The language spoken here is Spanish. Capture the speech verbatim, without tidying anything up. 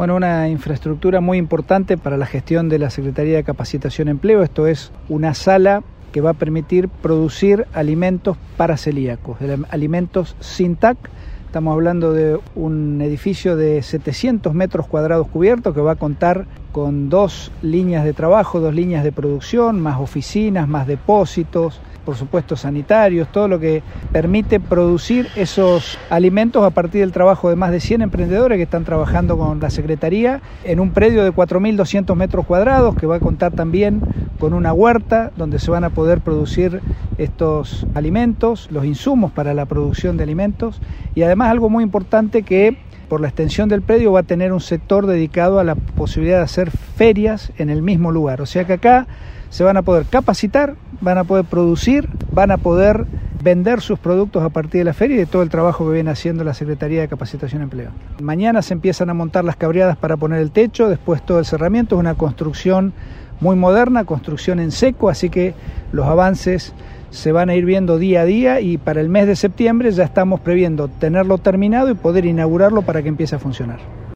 Bueno, una infraestructura muy importante para la gestión de la Secretaría de Capacitación y Empleo. Esto es una sala que va a permitir producir alimentos para celíacos, alimentos sin T A C. Estamos hablando de un edificio de setecientos metros cuadrados cubiertos que va a contar con dos líneas de trabajo, dos líneas de producción, más oficinas, más depósitos, por supuesto sanitarios, todo lo que permite producir esos alimentos a partir del trabajo de más de cien emprendedores que están trabajando con la Secretaría en un predio de cuatro mil doscientos metros cuadrados que va a contar también con una huerta donde se van a poder producir estos alimentos, los insumos para la producción de alimentos, y además algo muy importante, que por la extensión del predio va a tener un sector dedicado a la posibilidad de hacer ferias en el mismo lugar. O sea que acá se van a poder capacitar, van a poder producir, van a poder vender sus productos a partir de la feria y de todo el trabajo que viene haciendo la Secretaría de Capacitación y Empleo. Mañana se empiezan a montar las cabreadas para poner el techo, después todo el cerramiento. Es una construcción muy moderna, construcción en seco, así que los avances se van a ir viendo día a día y para el mes de septiembre ya estamos previendo tenerlo terminado y poder inaugurarlo para que empiece a funcionar.